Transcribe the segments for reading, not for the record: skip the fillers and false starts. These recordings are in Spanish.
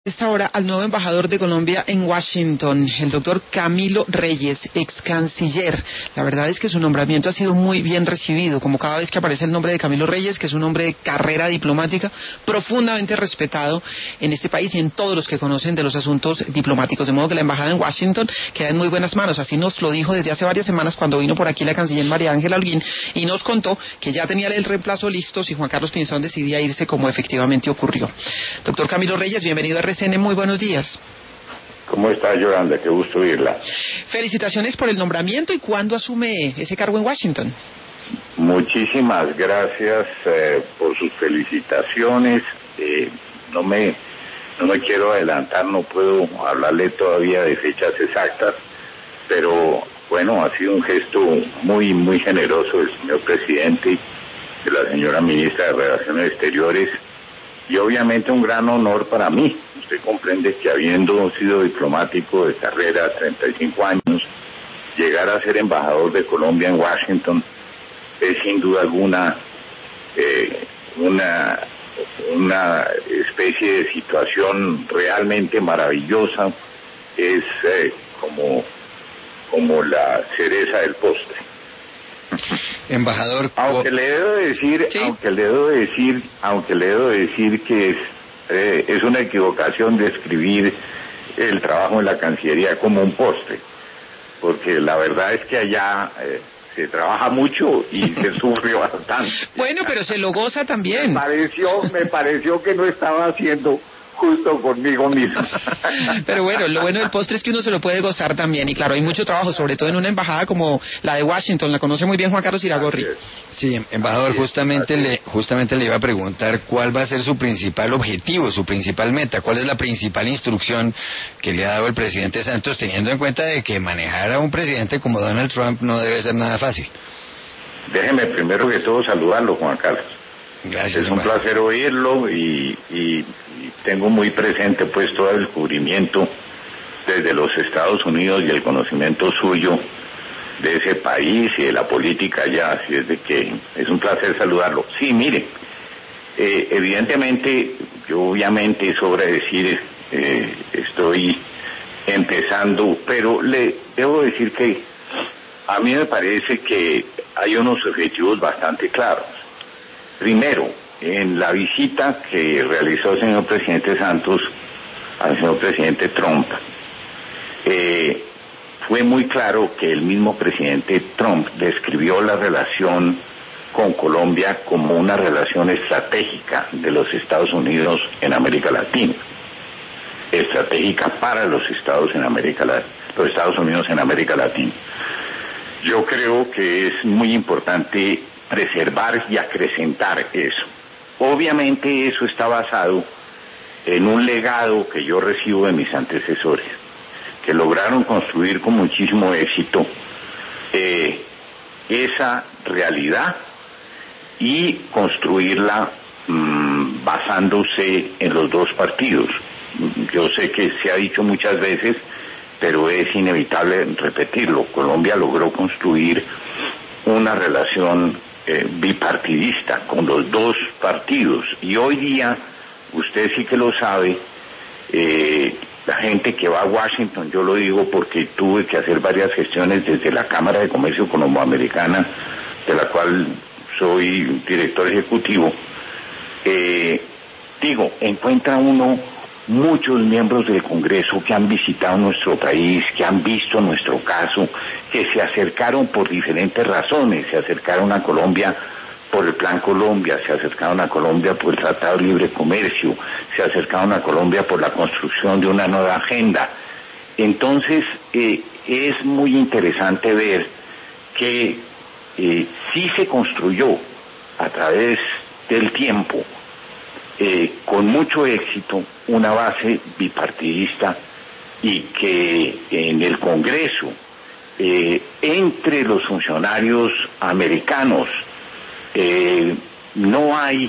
Esta hora al nuevo embajador de Colombia en Washington, el doctor Camilo Reyes, ex canciller. La verdad es que su nombramiento ha sido muy bien recibido, como cada vez que aparece el nombre de Camilo Reyes, que es un hombre de carrera diplomática profundamente respetado en este país y en todos los que conocen de los asuntos diplomáticos. De modo que la embajada en Washington queda en muy buenas manos. Así nos lo dijo desde hace varias semanas cuando vino por aquí la canciller María Ángela Holguín y nos contó que ya tenía el reemplazo listo si Juan Carlos Pinzón decidía irse, como efectivamente ocurrió. Doctor Camilo Reyes, bienvenido a RCN, muy buenos días. ¿Cómo está, Yolanda? Qué gusto oírla. Felicitaciones por el nombramiento. ¿Y cuándo asume ese cargo en Washington? Muchísimas gracias por sus felicitaciones. No me quiero adelantar, no puedo hablarle todavía de fechas exactas, pero bueno, ha sido un gesto muy, muy generoso del señor presidente y de la señora ministra de Relaciones Exteriores, y obviamente un gran honor para mí. Usted comprende que habiendo sido diplomático de carrera 35 años, llegar a ser embajador de Colombia en Washington es sin duda alguna una especie de situación realmente maravillosa. Es como la cereza del postre. Embajador, aunque le debo decir, ¿sí? aunque le debo decir que es una equivocación describir el trabajo en la Cancillería como un postre, porque la verdad es que allá se trabaja mucho y se sufre bastante. Bueno, pero se lo goza también. Me pareció que no estaba haciendo justo conmigo mismo. Pero bueno, lo bueno del postre es que uno se lo puede gozar también, y claro, hay mucho trabajo, sobre todo en una embajada como la de Washington. La conoce muy bien Juan Carlos Iragorri. Sí, embajador, justamente le iba a preguntar cuál va a ser su principal objetivo, su principal meta, cuál es la principal instrucción que le ha dado el presidente Santos, teniendo en cuenta de que manejar a un presidente como Donald Trump no debe ser nada fácil. Déjeme primero que todo saludarlo, Juan Carlos. Gracias. Es un placer oírlo y tengo muy presente pues todo el descubrimiento desde los Estados Unidos y el conocimiento suyo de ese país y de la política allá, así es de que es un placer saludarlo. Sí, mire, evidentemente, yo obviamente sobra decir, estoy empezando, pero le debo decir que a mí me parece que hay unos objetivos bastante claros. Primero, en la visita que realizó el señor presidente Santos al señor presidente Trump, fue muy claro que el mismo presidente Trump describió la relación con Colombia como una relación estratégica de los Estados Unidos en América Latina, estratégica para los Estados Unidos en América Latina. Yo creo que es muy importante preservar y acrecentar eso. Obviamente eso está basado en un legado que yo recibo de mis antecesores, que lograron construir con muchísimo éxito esa realidad y construirla basándose en los dos partidos. Yo sé que se ha dicho muchas veces, pero es inevitable repetirlo. Colombia logró construir una relación bipartidista con los dos partidos, y hoy día usted sí que lo sabe, la gente que va a Washington, yo lo digo porque tuve que hacer varias gestiones desde la Cámara de Comercio Colomboamericana, de la cual soy director ejecutivo, encuentra uno muchos miembros del Congreso que han visitado nuestro país, que han visto nuestro caso, que se acercaron por diferentes razones, se acercaron a Colombia por el Plan Colombia, se acercaron a Colombia por el Tratado de Libre Comercio, se acercaron a Colombia por la construcción de una nueva agenda. Entonces, es muy interesante ver que sí se construyó a través del tiempo, con mucho éxito, una base bipartidista, y que en el Congreso, entre los funcionarios americanos, no hay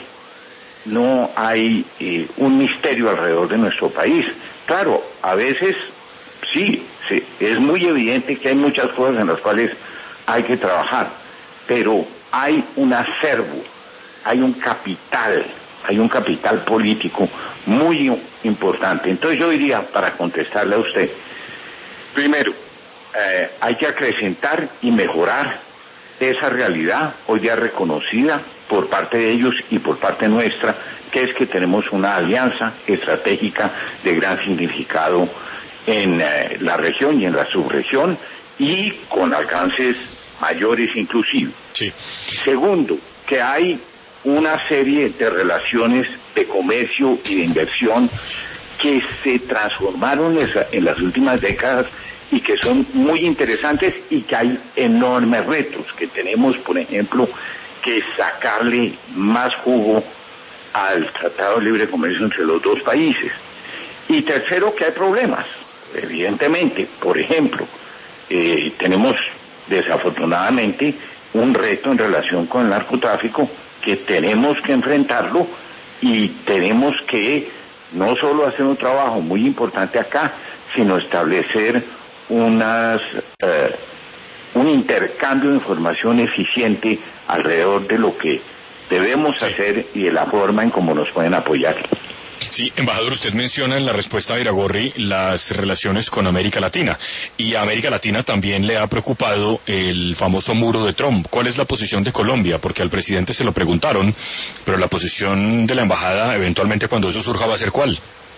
un misterio alrededor de nuestro país. Claro, a veces sí, es muy evidente que hay muchas cosas en las cuales hay que trabajar, pero hay un acervo, hay un capital político muy importante. Entonces yo diría, para contestarle a usted, primero, hay que acrecentar y mejorar esa realidad hoy ya reconocida por parte de ellos y por parte nuestra, que es que tenemos una alianza estratégica de gran significado en la región y en la subregión y con alcances mayores inclusive. Sí. Segundo, que hay una serie de relaciones de comercio y de inversión que se transformaron en las últimas décadas y que son muy interesantes y que hay enormes retos, que tenemos, por ejemplo, que sacarle más jugo al Tratado de Libre Comercio entre los dos países. Y tercero, que hay problemas, evidentemente. Por ejemplo, tenemos desafortunadamente un reto en relación con el narcotráfico que tenemos que enfrentarlo y tenemos que no solo hacer un trabajo muy importante acá, sino establecer un intercambio de información eficiente alrededor de lo que debemos hacer y de la forma en cómo nos pueden apoyar. Sí, embajador, usted menciona en la respuesta de Iragorri las relaciones con América Latina, y a América Latina también le ha preocupado el famoso muro de Trump. ¿Cuál es la posición de Colombia? Porque al presidente se lo preguntaron, pero la posición de la embajada, eventualmente cuando eso surja, va a ser ¿cuál?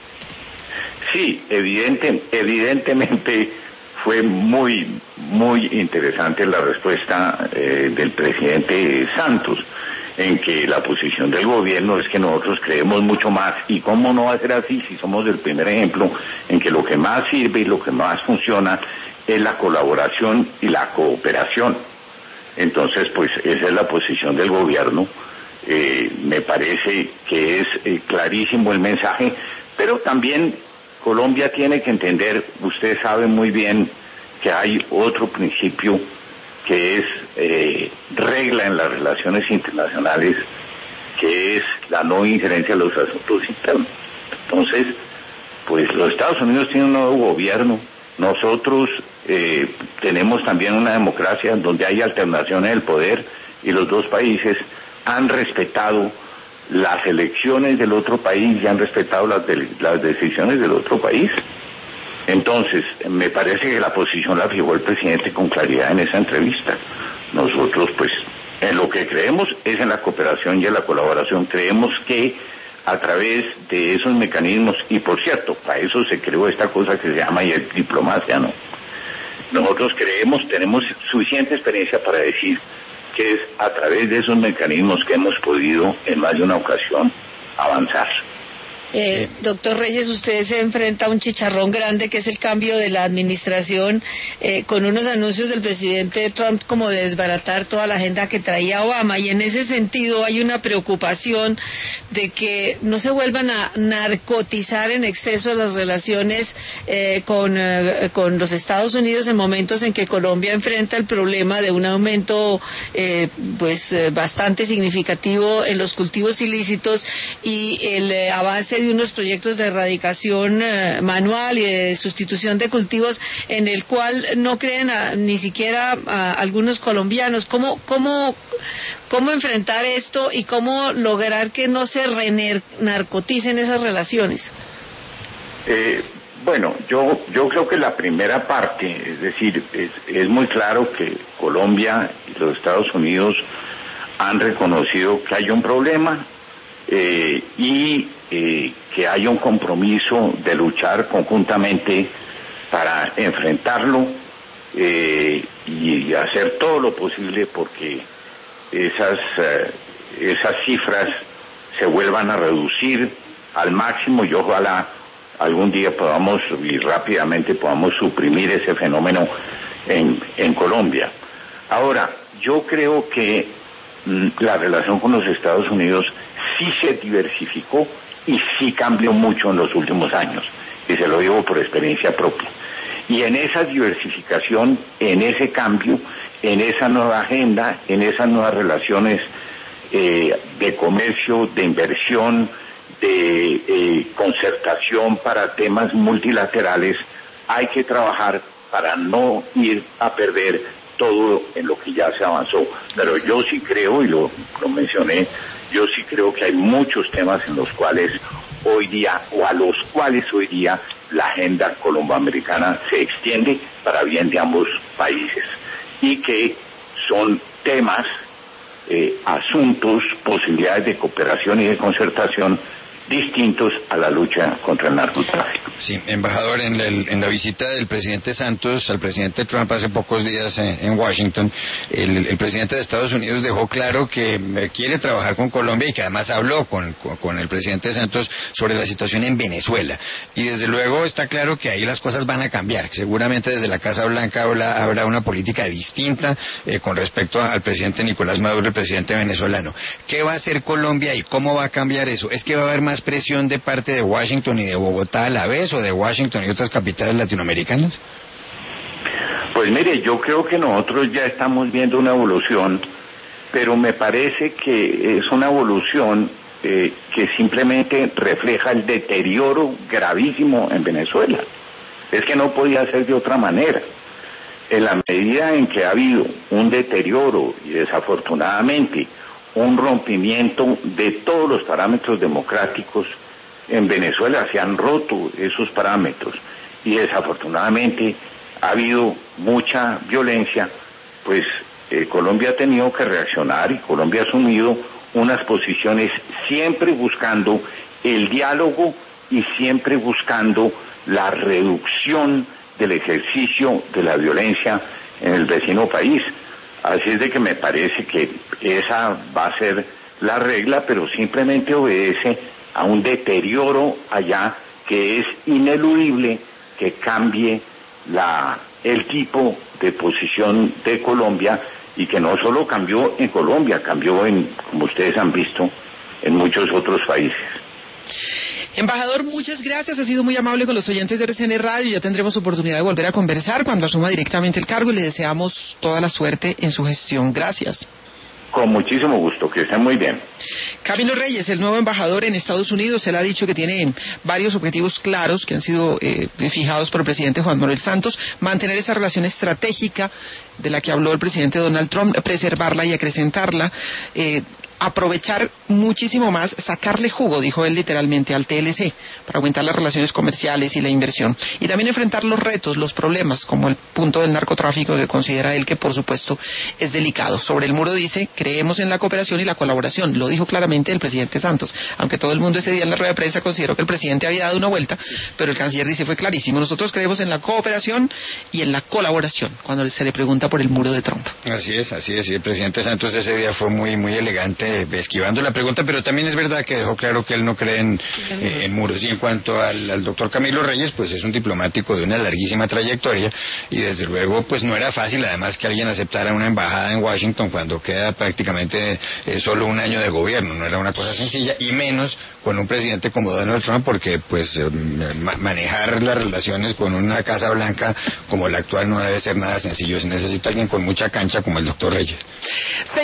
Sí, evidentemente fue muy interesante la respuesta del presidente Santos, en que la posición del gobierno es que nosotros creemos mucho más, y cómo no va a ser así si somos el primer ejemplo en que lo que más sirve y lo que más funciona es la colaboración y la cooperación. Entonces, pues esa es la posición del gobierno. Me parece que es clarísimo el mensaje, pero también Colombia tiene que entender, usted sabe muy bien que hay otro principio que es regla en las relaciones internacionales, que es la no injerencia en los asuntos internos. Entonces, pues los Estados Unidos tienen un nuevo gobierno, nosotros tenemos también una democracia donde hay alternaciones del poder, y los dos países han respetado las elecciones del otro país y han respetado las decisiones del otro país. Entonces, me parece que la posición la fijó el presidente con claridad en esa entrevista. Nosotros, pues, en lo que creemos es en la cooperación y en la colaboración. Creemos que a través de esos mecanismos, y por cierto, para eso se creó esta cosa que se llama diplomacia, ¿no? Nosotros tenemos suficiente experiencia para decir que es a través de esos mecanismos que hemos podido, en más de una ocasión, avanzar. Doctor Reyes, usted se enfrenta a un chicharrón grande que es el cambio de la administración, con unos anuncios del presidente Trump como de desbaratar toda la agenda que traía Obama, y en ese sentido hay una preocupación de que no se vuelvan a narcotizar en exceso las relaciones con los Estados Unidos en momentos en que Colombia enfrenta el problema de un aumento bastante significativo en los cultivos ilícitos y el avance de unos proyectos de erradicación manual y de sustitución de cultivos en el cual no creen ni siquiera algunos colombianos. ¿Cómo enfrentar esto y cómo lograr que no se renarcoticen esas relaciones? Bueno, yo creo que la primera parte, es decir, es muy claro que Colombia y los Estados Unidos han reconocido que hay un problema y que hay un compromiso de luchar conjuntamente para enfrentarlo y hacer todo lo posible porque esas cifras se vuelvan a reducir al máximo, y ojalá algún día podamos y rápidamente podamos suprimir ese fenómeno en Colombia. Ahora, yo creo que la relación con los Estados Unidos sí se diversificó y sí cambió mucho en los últimos años, y se lo digo por experiencia propia. Y en esa diversificación, en ese cambio, en esa nueva agenda, en esas nuevas relaciones de comercio, de inversión, de concertación para temas multilaterales, hay que trabajar para no ir a perder todo en lo que ya se avanzó. Pero yo sí creo, y lo mencioné, yo sí creo que hay muchos temas en los cuales hoy día o a los cuales hoy día la agenda colomboamericana se extiende para bien de ambos países y que son temas, asuntos, posibilidades de cooperación y de concertación distintos a la lucha contra el narcotráfico. Sí, embajador, en la visita del presidente Santos al presidente Trump hace pocos días en Washington, el presidente de Estados Unidos dejó claro que quiere trabajar con Colombia y que además habló con el presidente Santos sobre la situación en Venezuela. Y desde luego está claro que ahí las cosas van a cambiar. Seguramente desde la Casa Blanca habrá una política distinta con respecto al presidente Nicolás Maduro, el presidente venezolano. ¿Qué va a hacer Colombia y cómo va a cambiar eso? ¿Es que va a haber más presión de parte de Washington y de Bogotá a la vez, o de Washington y otras capitales latinoamericanas? Pues mire, yo creo que nosotros ya estamos viendo una evolución, pero me parece que es una evolución que simplemente refleja el deterioro gravísimo en Venezuela. Es que no podía ser de otra manera. En la medida en que ha habido un deterioro y desafortunadamente un rompimiento de todos los parámetros democráticos, en Venezuela se han roto esos parámetros y desafortunadamente ha habido mucha violencia, pues Colombia ha tenido que reaccionar y Colombia ha asumido unas posiciones siempre buscando el diálogo y siempre buscando la reducción del ejercicio de la violencia en el vecino país. Así es de que me parece que esa va a ser la regla, pero simplemente obedece a un deterioro allá que es ineludible que cambie el tipo de posición de Colombia, y que no solo cambió en Colombia, cambió como ustedes han visto, en muchos otros países. Embajador, muchas gracias, ha sido muy amable con los oyentes de RCN Radio, ya tendremos oportunidad de volver a conversar cuando asuma directamente el cargo y le deseamos toda la suerte en su gestión. Gracias. Con muchísimo gusto, que estén muy bien. Camilo Reyes, el nuevo embajador en Estados Unidos, él ha dicho que tiene varios objetivos claros que han sido fijados por el presidente Juan Manuel Santos: mantener esa relación estratégica de la que habló el presidente Donald Trump, preservarla y acrecentarla, aprovechar muchísimo más, sacarle jugo, dijo él literalmente, al TLC, para aumentar las relaciones comerciales y la inversión, y también enfrentar los retos, los problemas, como el punto del narcotráfico, que considera él que por supuesto es delicado. Sobre el muro dice: creemos en la cooperación y la colaboración. Lo dijo claramente el presidente Santos, aunque todo el mundo ese día en la rueda de prensa consideró que el presidente había dado una vuelta, pero el canciller dice, fue clarísimo: nosotros creemos en la cooperación y en la colaboración, cuando se le pregunta por el muro de Trump. Así es, y el presidente Santos ese día fue muy elegante, esquivando la pregunta, pero también es verdad que dejó claro que él no cree en muros. Y en cuanto al doctor Camilo Reyes, pues es un diplomático de una larguísima trayectoria, y desde luego pues no era fácil además que alguien aceptara una embajada en Washington cuando queda prácticamente solo un año de gobierno. No era una cosa sencilla, y menos con un presidente como Donald Trump, porque pues manejar las relaciones con una Casa Blanca como la actual no debe ser nada sencillo. Se necesita alguien con mucha cancha como el doctor Reyes.